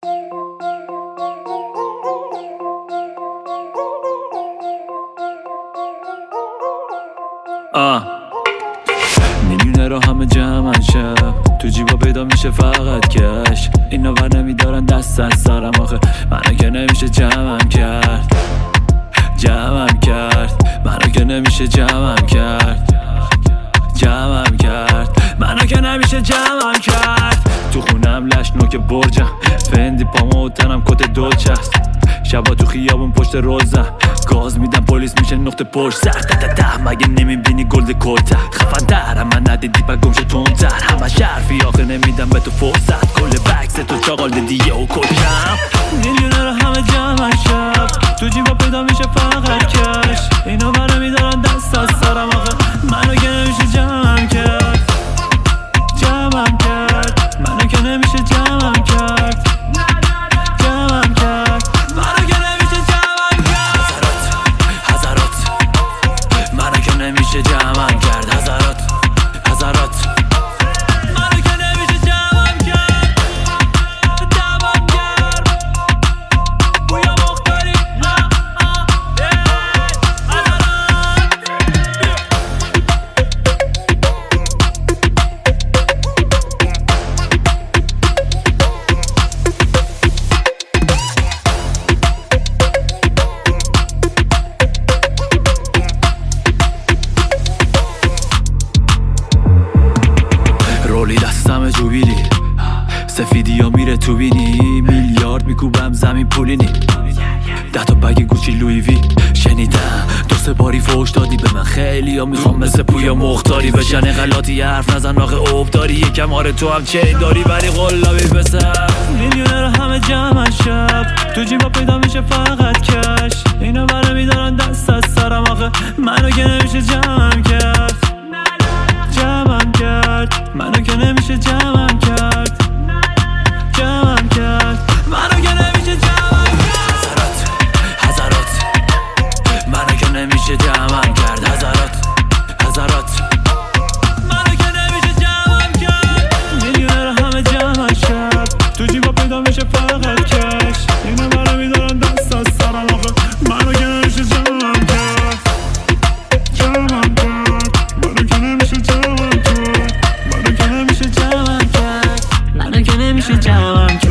میلیونه رو همه جمعن شب تو جیبا پیدا میشه فقط کش. اینا بر نمیدارن دست از سرم آخه منو که نمیشه جمعم کرد. منو که نمیشه جمعم کرد. منو که نمیشه جمعم کرد. تو خونم لش نوک برجم، فندی پامو و تنم کت دوچه است. شبا تو خیابون پشت روزم گاز میدم پلیس میشه نقطه پشت سر. مگه نمیبینی گلد کلته خفن در من ندیدی پا گمشه تونتر. همه شرفی آخه نمیدم به تو فرصت. کل بکس تو چاقال دیدیه و کلم. میلیونه رو همه جمعن شب تو جیبا پیدا میشه فقط کش. اینا برا میدارن دست از سرم آخه منو که نمیشه جمعم کرد. منو که نمیشه جمعم کرد. نمیشه جمعم کرد. هزارات منو که نمیشه جمعم کرد. بویا مختاری رولی دستم جوبیلی سفیدی ها میره تو بینی. میلیارد میکوبم زمین پولینی. 10 تا بگ گوچی لوی وی شنیدم 2-3 باری فوش دادی به من. خیلی ها میخوام مثل پویا مختاری بشن. غلطی حرف نزن آخه اوب داری. یکم آره تو هم چین داری ولی قلابی بسر. میلیونه رو همه جمعن شب تو جیبا پیدا میشه فقط کش. اینا برا میدارن دست از سرم آخه منو که نمیشه جمعم کرد. منو که نمیشه جمعم کرد. منو که نمیشه جمعم کرد. هزارات منو که نمیشه جمعم کرد. هزارات منو که نمیشه جمعم کرد. میلیونه رو همه جمعن شب تو جیبا پیدا میشه فقط کش. اینا برا میدارن دست از سرم آخه منو که نمیشه جمعم کرد. منو که نمیشه جمعم کرد. منو که نمیشه جمعم کرد.